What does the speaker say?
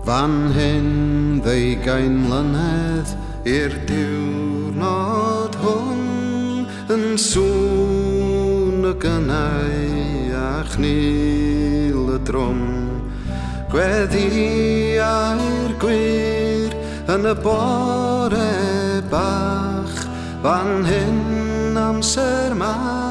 Fan hyn ddeugain mlynedd i'r diwrnod hwn yn sŵn y gynnau a chnyl y drwm. Gweddiau'r gwir yn y bore bach, fan hyn amser ma